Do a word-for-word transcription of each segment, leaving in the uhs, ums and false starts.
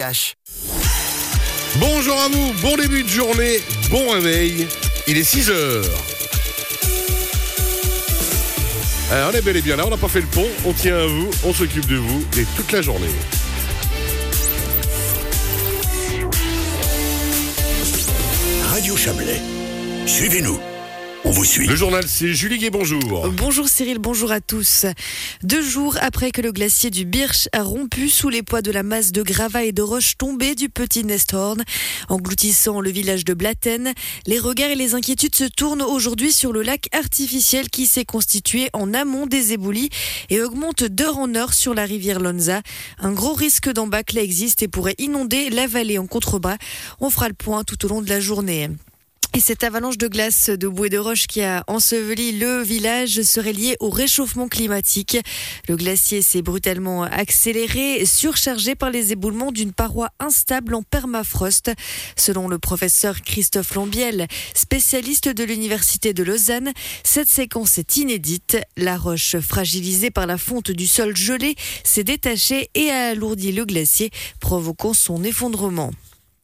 H. Bonjour à vous, bon début de journée, bon réveil, il est six heures. Alors on est bel et bien là, on n'a pas fait le pont, on tient à vous, on s'occupe de vous et toute la journée. Radio Chablais, suivez-nous. On vous suit. Le journal, c'est Julie Gué, bonjour. Bonjour Cyril, bonjour à tous. Deux jours après que le glacier du Birch a rompu sous les poids de la masse de gravats et de roches tombées du petit Nesthorn, engloutissant le village de Blatten, les regards et les inquiétudes se tournent aujourd'hui sur le lac artificiel qui s'est constitué en amont des éboulis et augmente d'heure en heure sur la rivière Lonza. Un gros risque d'embâcle existe et pourrait inonder la vallée en contrebas. On fera le point tout au long de la journée. Et cette avalanche de glace, de boue et de roches qui a enseveli le village serait liée au réchauffement climatique. Le glacier s'est brutalement accéléré, surchargé par les éboulements d'une paroi instable en permafrost. Selon le professeur Christophe Lambiel, spécialiste de l'université de Lausanne, cette séquence est inédite. La roche, fragilisée par la fonte du sol gelé, s'est détachée et a alourdi le glacier, provoquant son effondrement.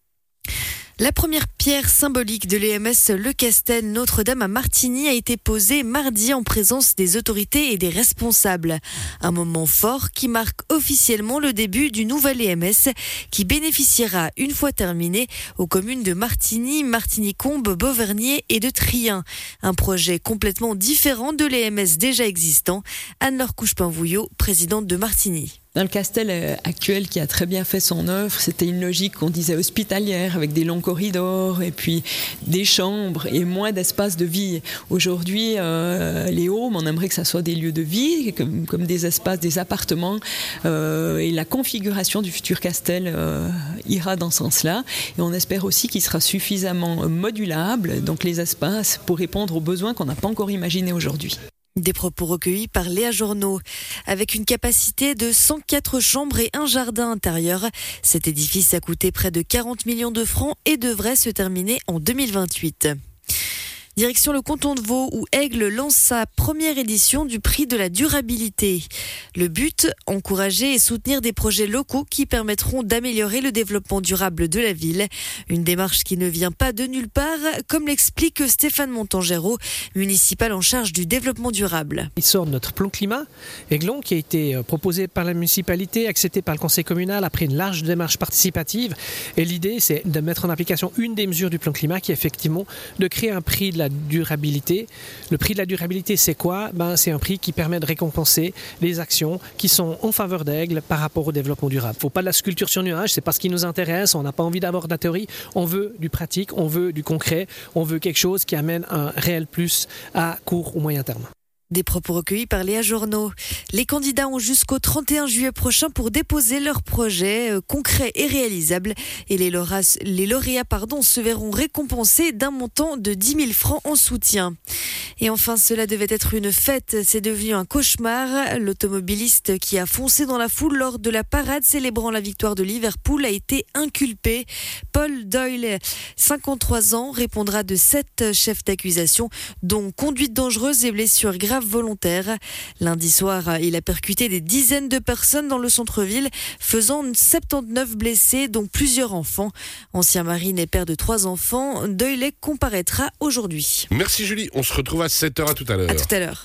La première pierre symbolique de l'E M S Le Castel Notre-Dame à Martigny a été posée mardi en présence des autorités et des responsables. Un moment fort qui marque officiellement le début du nouvel E M S qui bénéficiera, une fois terminé, aux communes de Martigny, Martigny-Combes, Beauvernier et de Trien. Un projet complètement différent de l'E M S déjà existant. Anne-Laure Couche-Pinvouillot, présidente de Martigny. Dans le Castel actuel qui a très bien fait son œuvre, c'était une logique qu'on disait hospitalière avec des longs corridors et puis des chambres et moins d'espace de vie. Aujourd'hui, euh, les Haumes, on aimerait que ça soit des lieux de vie, comme, comme des espaces, des appartements euh, et la configuration du futur Castel euh, ira dans ce sens-là. Et on espère aussi qu'il sera suffisamment modulable, donc les espaces, pour répondre aux besoins qu'on n'a pas encore imaginés aujourd'hui. Des propos recueillis par Léa Journeau. Avec une capacité de cent quatre chambres et un jardin intérieur, cet édifice a coûté près de quarante millions de francs et devrait se terminer en deux mille vingt-huit. Direction le canton de Vaud où Aigle lance sa première édition du prix de la durabilité. Le but, encourager et soutenir des projets locaux qui permettront d'améliorer le développement durable de la ville. Une démarche qui ne vient pas de nulle part, comme l'explique Stéphane Montangero, municipal en charge du développement durable. Il sort de notre plan climat, Aiglon, qui a été proposé par la municipalité, accepté par le conseil communal après une large démarche participative. Et l'idée, c'est de mettre en application une des mesures du plan climat qui est effectivement de créer un prix de la durabilité. Le prix de la durabilité, c'est quoi ? Ben, c'est un prix qui permet de récompenser les actions qui sont en faveur d'Aigle par rapport au développement durable. Il ne faut pas de la sculpture sur nuage, c'est pas ce qui nous intéresse, on n'a pas envie d'avoir de la théorie, on veut du pratique, on veut du concret, on veut quelque chose qui amène un réel plus à court ou moyen terme. Des propos recueillis par Léa Journeau. Les candidats ont jusqu'au trente et un juillet prochain pour déposer leurs projets euh, concrets et réalisables. Et les lauréats, les lauréats pardon, se verront récompensés d'un montant de dix mille francs en soutien. Et enfin, cela devait être une fête, c'est devenu un cauchemar. L'automobiliste qui a foncé dans la foule lors de la parade célébrant la victoire de Liverpool a été inculpé. Paul Doyle, cinquante-trois ans, répondra de sept chefs d'accusation, dont conduite dangereuse et blessures graves volontaires. Lundi soir, il a percuté des dizaines de personnes dans le centre-ville, faisant soixante-dix-neuf blessés, dont plusieurs enfants. Ancien marine et père de trois enfants, Doyle comparaîtra aujourd'hui. Merci Julie, on se retrouve à sept heures, à tout à l'heure. À tout à l'heure.